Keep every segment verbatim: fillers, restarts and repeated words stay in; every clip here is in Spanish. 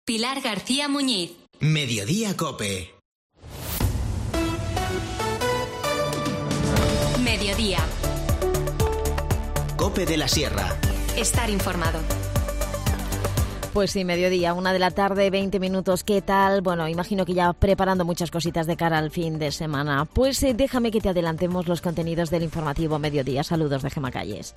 Pilar García Muñiz. Mediodía COPE. Mediodía. COPE de la Sierra. Estar informado. Pues sí, mediodía, una de la tarde, veinte minutos. ¿Qué tal? Bueno, imagino que ya preparando muchas cositas de cara al fin de semana. Pues eh, déjame que te adelantemos los contenidos del informativo Mediodía. Saludos de Gemma Calles.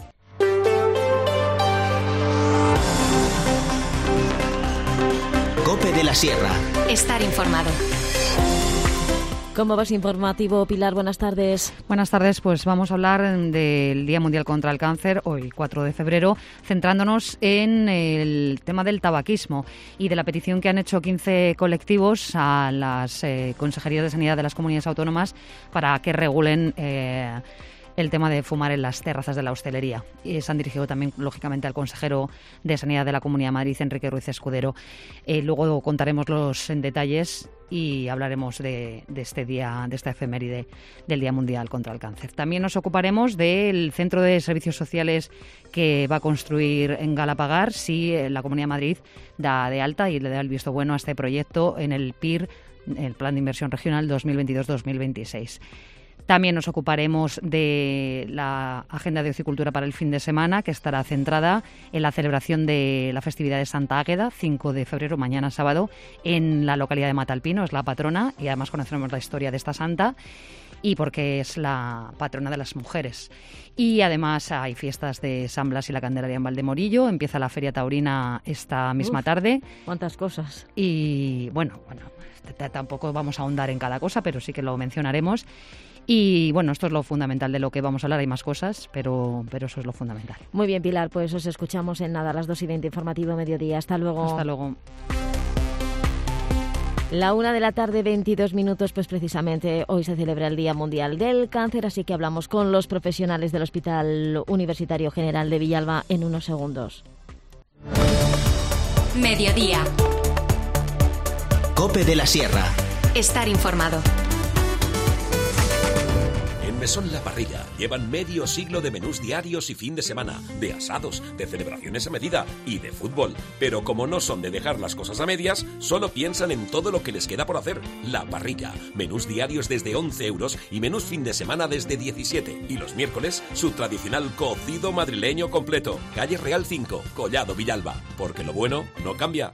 COPE de la Sierra. Estar informado. ¿Cómo vas informativo, Pilar? Buenas tardes. Buenas tardes, pues vamos a hablar del Día Mundial contra el Cáncer, hoy cuatro de febrero, centrándonos en el tema del tabaquismo y de la petición que han hecho quince colectivos a las eh, consejerías de sanidad de las comunidades autónomas para que regulen eh, el tema de fumar en las terrazas de la hostelería. Y se han dirigido también, lógicamente, al consejero de Sanidad de la Comunidad de Madrid, Enrique Ruiz Escudero. Eh, luego contaremos los en detalles y hablaremos de, de este día, de esta efeméride del Día Mundial contra el Cáncer. También nos ocuparemos del Centro de Servicios Sociales que va a construir en Galapagar, si la Comunidad de Madrid da de alta y le da el visto bueno a este proyecto en el P I R, el Plan de Inversión Regional dos mil veintidós dos mil veintiséis. También nos ocuparemos de la agenda de Ocicultura para el fin de semana, que estará centrada en la celebración de la festividad de Santa Águeda, cinco de febrero, mañana sábado, en la localidad de Matalpino, es la patrona, y además conoceremos la historia de esta santa y porque es la patrona de las mujeres. Y además hay fiestas de San Blas y la Candelaria en Valdemorillo, empieza la Feria Taurina esta misma Uf, tarde. ¿Cuántas cosas? Y bueno, bueno, tampoco vamos a ahondar en cada cosa, pero sí que lo mencionaremos. Y bueno, esto es lo fundamental de lo que vamos a hablar. Hay más cosas, pero, pero eso es lo fundamental. Muy bien, Pilar, pues os escuchamos en nada a las dos y veinte, informativo Mediodía. Hasta luego. Hasta luego. La una de la tarde, veintidós minutos, pues precisamente hoy se celebra el Día Mundial del Cáncer, así que hablamos con los profesionales del Hospital Universitario General de Villalba en unos segundos. Mediodía. COPE de la Sierra. Estar informado. Mesón La Parrilla llevan medio siglo de menús diarios y fin de semana, de asados, de celebraciones a medida y de fútbol. Pero como no son de dejar las cosas a medias, solo piensan en todo lo que les queda por hacer. La Parrilla, menús diarios desde once euros y menús fin de semana desde diecisiete. Y los miércoles, su tradicional cocido madrileño completo. Calle Real cinco, Collado Villalba. Porque lo bueno no cambia.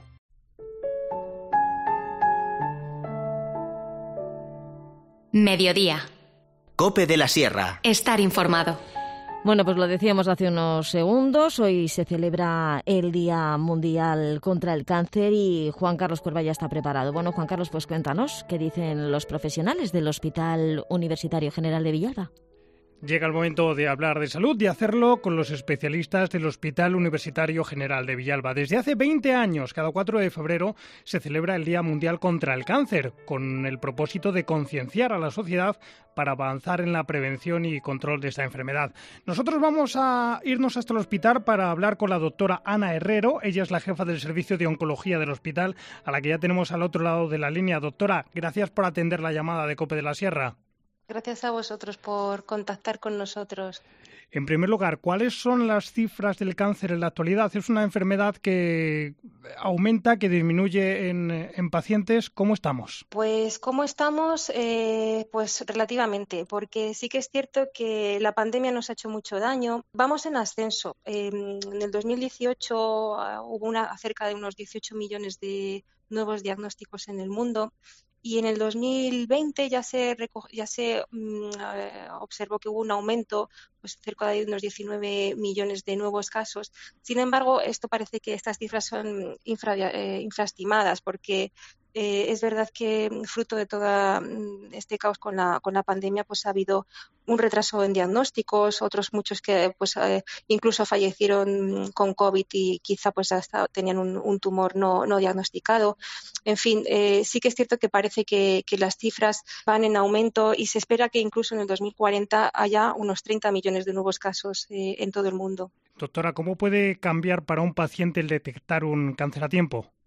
Mediodía. COPE de la Sierra. Estar informado. Bueno, pues lo decíamos hace unos segundos, hoy se celebra el Día Mundial contra el Cáncer y Juan Carlos Cuerva ya está preparado. Bueno, Juan Carlos, pues cuéntanos, ¿qué dicen los profesionales del Hospital Universitario General de Villalba? Llega el momento de hablar de salud y hacerlo con los especialistas del Hospital Universitario General de Villalba. Desde hace veinte años, cada cuatro de febrero, se celebra el Día Mundial contra el Cáncer, con el propósito de concienciar a la sociedad para avanzar en la prevención y control de esta enfermedad. Nosotros vamos a irnos hasta el hospital para hablar con la doctora Ana Herrero. Ella es la jefa del Servicio de Oncología del hospital, a la que ya tenemos al otro lado de la línea. Doctora, gracias por atender la llamada de COPE de la Sierra. Gracias a vosotros por contactar con nosotros. En primer lugar, ¿cuáles son las cifras del cáncer en la actualidad? Es una enfermedad que aumenta, que disminuye en, en pacientes. ¿Cómo estamos? Pues, ¿cómo estamos? Eh, pues relativamente, porque sí que es cierto que la pandemia nos ha hecho mucho daño. Vamos en ascenso. Eh, en el dos mil dieciocho uh, hubo una, cerca de unos dieciocho millones de nuevos diagnósticos en el mundo. Y en el dos mil veinte ya se recoge, ya se um, observó que hubo un aumento, pues cerca de unos diecinueve millones de nuevos casos. Sin embargo, esto parece que estas cifras son infra, eh, infraestimadas, porque eh, es verdad que fruto de todo este caos con la con la pandemia, pues ha habido un retraso en diagnósticos, otros muchos que pues eh, incluso fallecieron con COVID y quizá pues hasta tenían un, un tumor no, no diagnosticado. En fin, eh, sí que es cierto que parece que, que las cifras van en aumento y se espera que incluso en el dos mil cuarenta haya unos treinta millones de nuevos casos eh, en todo el mundo. Doctora, ¿cómo puede cambiar para un paciente el detectar un cáncer a tiempo?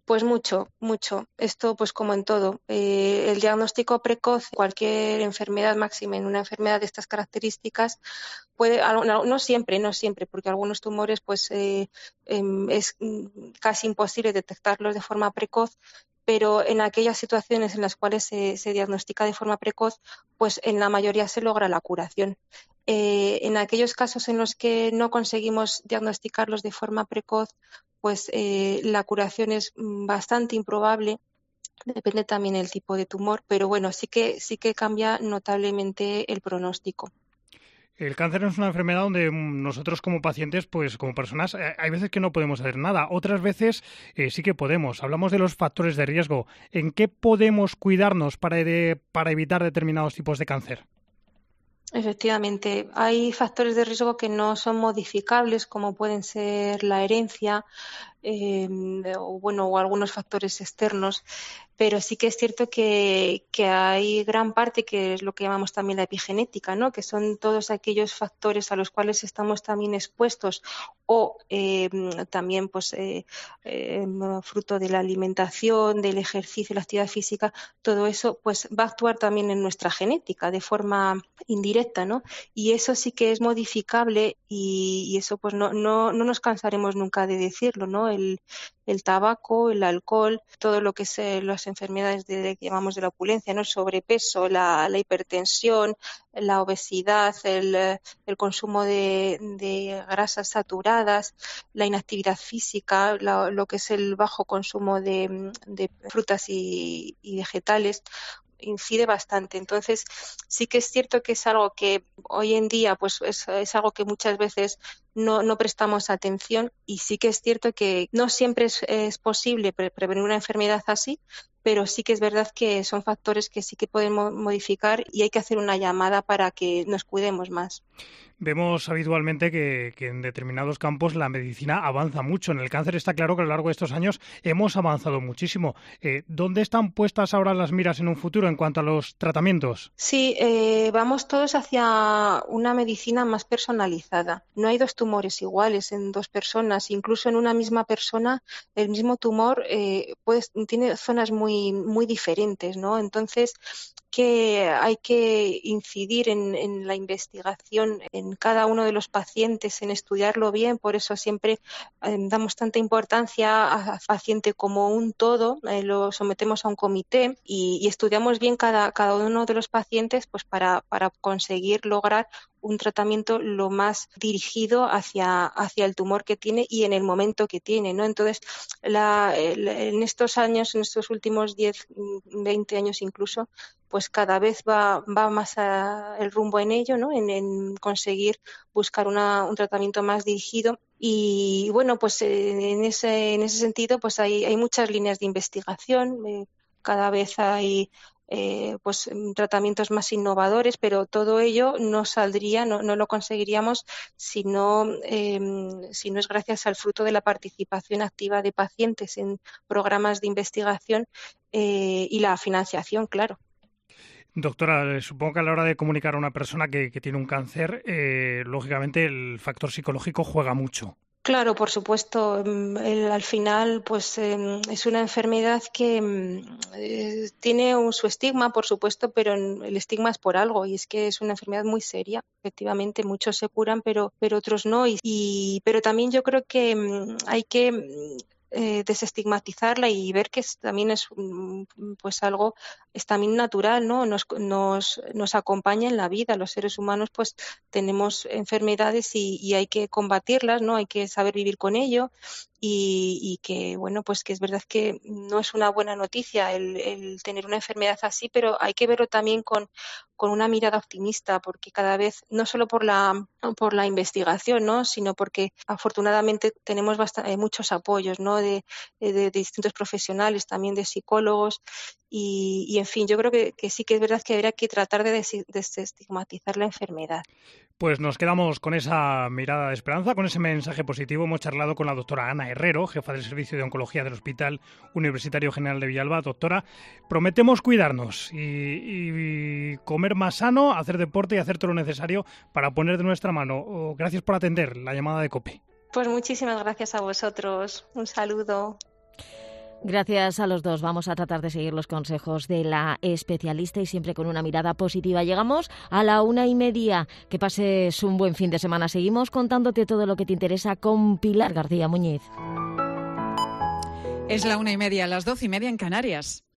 Pues mucho, mucho. Esto, pues como en todo, eh, el diagnóstico precoz, cualquier enfermedad, máxima en una enfermedad de estas características, puede, no, no siempre, no siempre, porque algunos tumores, pues eh, eh, es casi imposible detectarlos de forma precoz, pero en aquellas situaciones en las cuales se, se diagnostica de forma precoz, pues en la mayoría se logra la curación. Eh, en aquellos casos en los que no conseguimos diagnosticarlos de forma precoz, pues eh, la curación es bastante improbable, depende también del tipo de tumor, pero bueno, sí que, sí que cambia notablemente el pronóstico. El cáncer es una enfermedad donde nosotros como pacientes, pues como personas, eh, hay veces que no podemos hacer nada, otras veces eh, sí que podemos. Hablamos de los factores de riesgo. ¿En qué podemos cuidarnos para, de, para evitar determinados tipos de cáncer? Efectivamente, hay factores de riesgo que no son modificables, como pueden ser la herencia, eh, o bueno, o algunos factores externos, pero sí que es cierto que, que hay gran parte que es lo que llamamos también la epigenética, ¿no? Que son todos aquellos factores a los cuales estamos también expuestos o eh, también pues eh, eh, fruto de la alimentación, del ejercicio, la actividad física, todo eso pues va a actuar también en nuestra genética de forma indirecta, ¿no? Y eso sí que es modificable y, y eso pues no, no, no nos cansaremos nunca de decirlo, ¿no? El, el tabaco, el alcohol, todo lo que es eh, las enfermedades de, de, que llamamos de la opulencia, ¿no? El sobrepeso, la, la hipertensión, la obesidad, el, el consumo de, de grasas saturadas, la inactividad física, la, lo que es el bajo consumo de, de frutas y, y vegetales, incide bastante. Entonces, sí que es cierto que es algo que hoy en día pues es, es algo que muchas veces no, no prestamos atención y sí que es cierto que no siempre es, es posible pre- prevenir una enfermedad así, pero sí que es verdad que son factores que sí que podemos modificar y hay que hacer una llamada para que nos cuidemos más. Vemos habitualmente que, que en determinados campos la medicina avanza mucho. En el cáncer está claro que a lo largo de estos años hemos avanzado muchísimo. Eh, ¿Dónde están puestas ahora las miras en un futuro en cuanto a los tratamientos? Sí, eh, vamos todos hacia una medicina más personalizada. No hay dos tumores iguales en dos personas. Incluso en una misma persona, el mismo tumor eh, puede, tiene zonas muy, muy diferentes, ¿no? Entonces, que hay que incidir en, en la investigación en cada uno de los pacientes, en estudiarlo bien. Por eso siempre eh, damos tanta importancia al paciente como un todo, eh, lo sometemos a un comité y, y estudiamos bien cada, cada uno de los pacientes pues para, para conseguir lograr un tratamiento lo más dirigido hacia, hacia el tumor que tiene y en el momento que tiene, ¿no? Entonces, la, el, en estos años, en estos últimos diez, veinte años incluso, pues cada vez va, va más a, el rumbo en ello, ¿no? En, en conseguir buscar una, un tratamiento más dirigido. Y bueno, pues en ese, en ese sentido, pues hay, hay muchas líneas de investigación, eh, cada vez hay Eh, pues tratamientos más innovadores, pero todo ello no saldría, no, no lo conseguiríamos si no, eh, si no es gracias al fruto de la participación activa de pacientes en programas de investigación eh, y la financiación, claro. Doctora, supongo que a la hora de comunicar a una persona que, que tiene un cáncer, eh, lógicamente el factor psicológico juega mucho. Claro, por supuesto. El, al final, pues eh, es una enfermedad que eh, tiene un, su estigma, por supuesto, pero el estigma es por algo y es que es una enfermedad muy seria. Efectivamente, muchos se curan, pero, pero otros no. Y, y pero también yo creo que um, hay que eh, desestigmatizarla y ver que es, también es um, pues algo es también natural, ¿no? Nos, nos, nos acompaña en la vida. Los seres humanos, pues tenemos enfermedades y, y hay que combatirlas, ¿no? Hay que saber vivir con ello y, y que, bueno, pues que es verdad que no es una buena noticia el, el tener una enfermedad así, pero hay que verlo también con, con una mirada optimista, porque cada vez, no solo por la, por la investigación, ¿no? Sino porque afortunadamente tenemos bastante, muchos apoyos, ¿no? De, de, de distintos profesionales, también de psicólogos y, y en fin, yo creo que, que sí que es verdad que habría que tratar de desestigmatizar la enfermedad. Pues nos quedamos con esa mirada de esperanza, con ese mensaje positivo. Hemos charlado con la doctora Ana Herrero, jefa del Servicio de Oncología del Hospital Universitario General de Villalba. Doctora, prometemos cuidarnos y, y comer más sano, hacer deporte y hacer todo lo necesario para poner de nuestra mano. Gracias por atender la llamada de COPE. Pues muchísimas gracias a vosotros. Un saludo. Gracias a los dos. Vamos a tratar de seguir los consejos de la especialista y siempre con una mirada positiva. Llegamos a la una y media. Que pases un buen fin de semana. Seguimos contándote todo lo que te interesa con Pilar García Muñiz. Es la una y media, las doce y media en Canarias.